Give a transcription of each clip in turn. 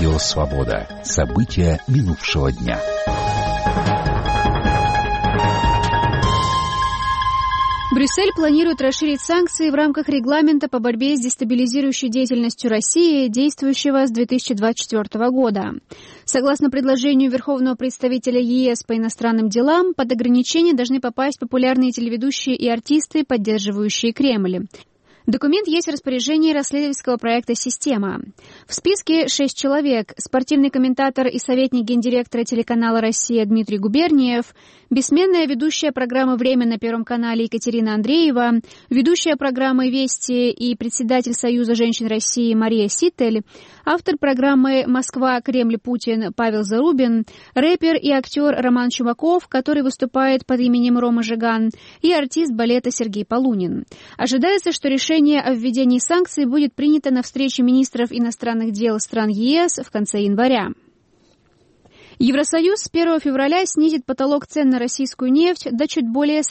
Радио «Свобода». События минувшего дня. Брюссель планирует расширить санкции в рамках регламента по борьбе с дестабилизирующей деятельностью России, действующего с 2024 года. Согласно предложению Верховного представителя ЕС по иностранным делам, под ограничения должны попасть популярные телеведущие и артисты, поддерживающие Кремль. Документ есть в распоряжении расследовательского проекта «Система». В списке 6 человек: спортивный комментатор и советник гендиректора телеканала «Россия» Дмитрий Губерниев, бессменная ведущая программы «Время» на Первом канале Екатерина Андреева, ведущая программы «Вести» и председатель Союза женщин России Мария Ситель, автор программы «Москва, Кремль, Путин» Павел Зарубин, рэпер и актер Роман Чумаков, который выступает под именем Рома Жиган, и артист балета Сергей Полунин. Ожидается, что решение о введении санкций будет принято на встрече министров иностранных дел стран ЕС в конце января. Евросоюз с 1 февраля снизит потолок цен на российскую нефть до чуть более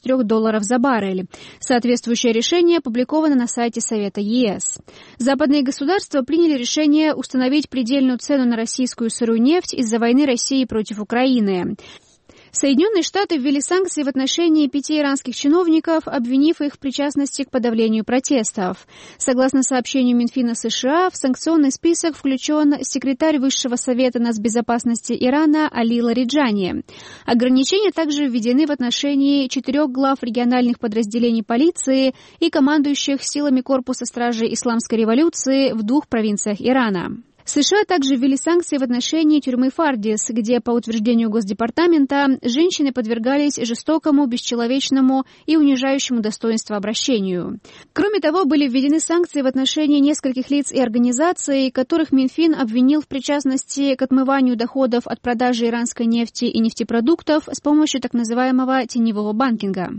$44 за баррель. Соответствующее решение опубликовано на сайте Совета ЕС. Западные государства приняли решение установить предельную цену на российскую сырую нефть из-за войны России против Украины. Соединенные Штаты ввели санкции в отношении 5 иранских чиновников, обвинив их в причастности к подавлению протестов. Согласно сообщению Минфина США, в санкционный список включен секретарь Высшего совета нацбезопасности Ирана Али Лариджани. Ограничения также введены в отношении 4 глав региональных подразделений полиции и командующих силами корпуса стражей исламской революции в 2 провинциях Ирана. США также ввели санкции в отношении тюрьмы Фардис, где, по утверждению Госдепартамента, женщины подвергались жестокому, бесчеловечному и унижающему достоинство обращению. Кроме того, были введены санкции в отношении нескольких лиц и организаций, которых Минфин обвинил в причастности к отмыванию доходов от продажи иранской нефти и нефтепродуктов с помощью так называемого теневого банкинга.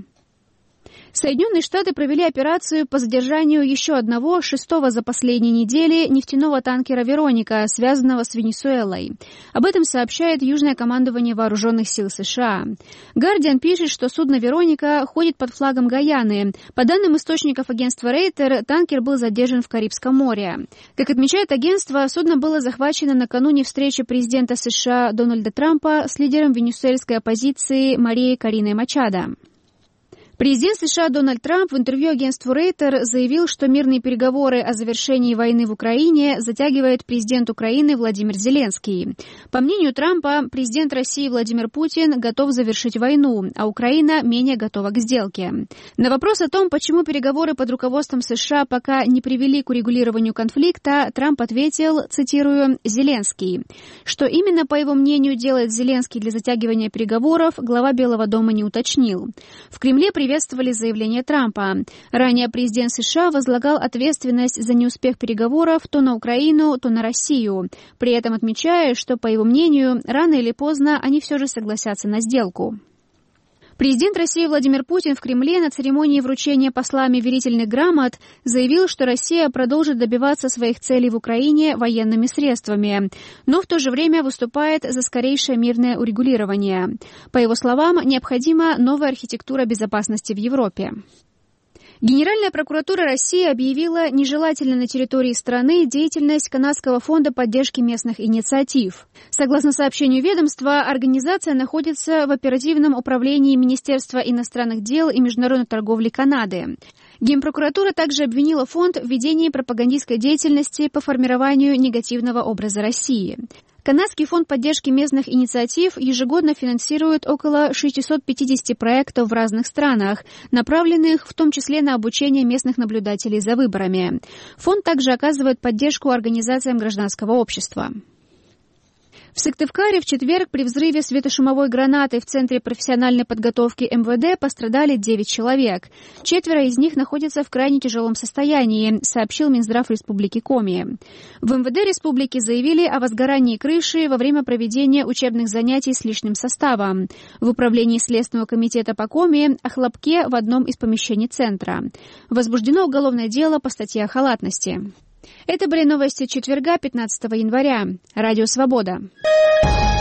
Соединенные Штаты провели операцию по задержанию еще одного, 6-го за последние недели, нефтяного танкера «Вероника», связанного с Венесуэлой. Об этом сообщает Южное командование Вооруженных сил США. «Гардиан» пишет, что судно «Вероника» ходит под флагом Гайаны. По данным источников агентства Рейтер, танкер был задержан в Карибском море. Как отмечает агентство, судно было захвачено накануне встречи президента США Дональда Трампа с лидером венесуэльской оппозиции Марией Кориной Мачадо. Президент США Дональд Трамп в интервью агентству Рейтер заявил, что мирные переговоры о завершении войны в Украине затягивает президент Украины Владимир Зеленский. По мнению Трампа, президент России Владимир Путин готов завершить войну, а Украина менее готова к сделке. На вопрос о том, почему переговоры под руководством США пока не привели к урегулированию конфликта, Трамп ответил, цитирую, «Зеленский». Что именно, по его мнению, делает Зеленский для затягивания переговоров, глава Белого дома не уточнил. В Кремле приветствовали заявление Трампа. Ранее президент США возлагал ответственность за неуспех переговоров то на Украину, то на Россию, при этом отмечая, что, по его мнению, рано или поздно они все же согласятся на сделку. Президент России Владимир Путин в Кремле на церемонии вручения послами верительных грамот заявил, что Россия продолжит добиваться своих целей в Украине военными средствами, но в то же время выступает за скорейшее мирное урегулирование. По его словам, необходима новая архитектура безопасности в Европе. Генеральная прокуратура России объявила нежелательной на территории страны деятельность Канадского фонда поддержки местных инициатив. Согласно сообщению ведомства, организация находится в оперативном управлении Министерства иностранных дел и международной торговли Канады. Генпрокуратура также обвинила фонд в ведении пропагандистской деятельности по формированию негативного образа России. Канадский фонд поддержки местных инициатив ежегодно финансирует около 650 проектов в разных странах, направленных в том числе на обучение местных наблюдателей за выборами. Фонд также оказывает поддержку организациям гражданского общества. В Сыктывкаре в четверг при взрыве светошумовой гранаты в Центре профессиональной подготовки МВД пострадали 9 человек. 4 из них находятся в крайне тяжелом состоянии, сообщил Минздрав Республики Коми. В МВД республики заявили о возгорании крыши во время проведения учебных занятий с личным составом. В управлении Следственного комитета по Коми о хлопке в одном из помещений центра. Возбуждено уголовное дело по статье о халатности. Это были новости четверга, 15 января. Радио «Свобода».